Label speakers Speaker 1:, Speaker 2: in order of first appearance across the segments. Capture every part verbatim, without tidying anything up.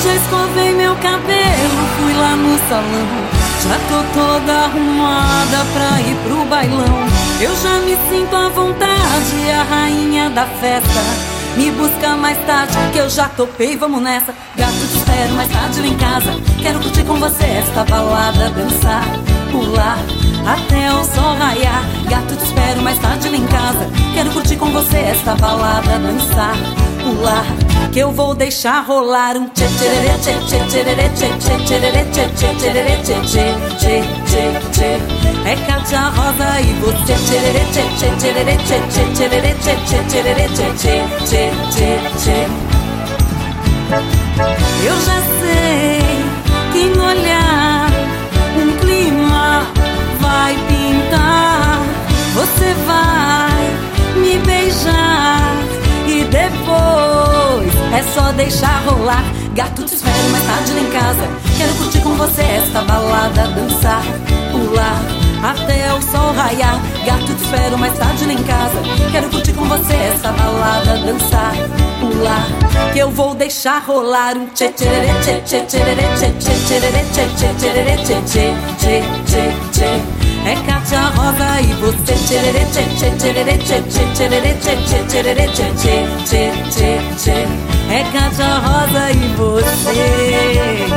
Speaker 1: já escovei meu cabelo, fui lá no salão. Já tô toda arrumada pra ir pro bailão. Eu já me sinto à vontade, a rainha da festa. Me busca mais tarde, que eu já topei, vamos nessa. Gato, te espero mais tarde lá em casa. Quero curtir com você esta balada, dançar, pular até o sol raiar. Gato, te espero mais tarde lá em casa. Quero curtir com você esta balada, dançar, pular, que eu vou deixar rolar um tchê tchererê tchê tchê tchererê tchê tchê tchererê tchê tchê tchererê tchê tchê tchê tchê tchê. É Kátia Rosa e você tchererê tchê tchê tchererê tchê tchê tchererê tchê tchê tchererê tchê tchê tchê tchê tchê. Eu já sei que no olhar um clima vai pintar. Você vai me beijar e depois é só deixar rolar. Gato, te espero mais tarde lá em casa. Quero curtir com você esta balada, dançar, pular até o sol raiar. Gato, te espero mais tarde lá em casa. Quero curtir com você esta balada, dançar, pular, que eu vou deixar rolar um tchê tchererê tchê tchê tchererê tchê tchê tchererê tchê tchê tchererê tchê tchê tchê tchê tchê. É Kátia Rosa e você tchererê tchê tchê tchererê tchê tchê tchererê tchê tchê tchererê tchê tchê tchê tchê tchê. É Kátia Rosa e você.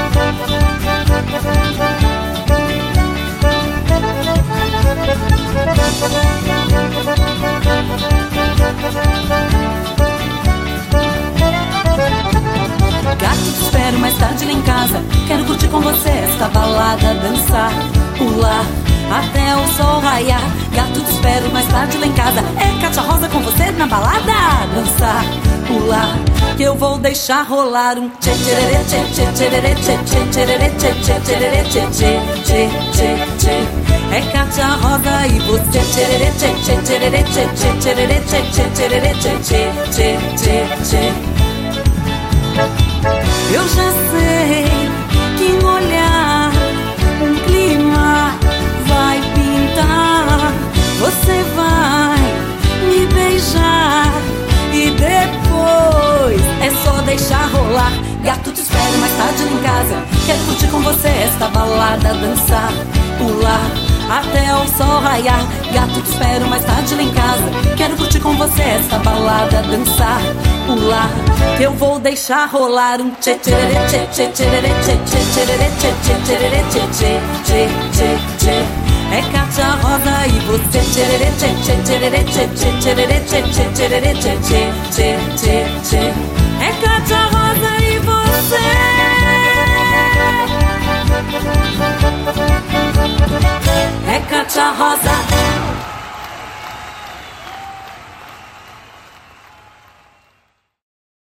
Speaker 1: Gato, te espero mais tarde lá em casa. Quero curtir com você esta balada, dançar, pular até o sol raiar. Gato, te espero mais tarde lá em casa. É Kátia Rosa com você na balada, dançar, pular, que eu vou deixar rolar um tchê tchererê tchê tchê tchererê tchê tchê tchererê tchê tchê tchererê tchê tchê tchê tchê tchê. É Kátia Rosa e você tchererê tchê tchê tchererê tchê tchê tchererê tchê tchê tchererê tchê tchê tchê tchê tchê. Eu já sei que no olhar um clima vai pintar. Você vai me beijar e depois é só deixar rolar. Gato, te espero mais tarde lá em casa. Quero curtir com você esta balada, dançar, pular até o sol raiar. Gato, te espero mais tarde lá em casa. Quero curtir com você esta balada, dançar, pular, que eu vou deixar rolar um tchê tchererê tchê tchê tchererê tchê tchê tchererê tchê tchê tchererê tchê tchê tchê tchê tchê. É Kátia Rosa e você tchererê tchê tchê tchererê tchê tchê tchererê tchê tchê tchererê tchê tchê tchê tchê tchê. É Kátia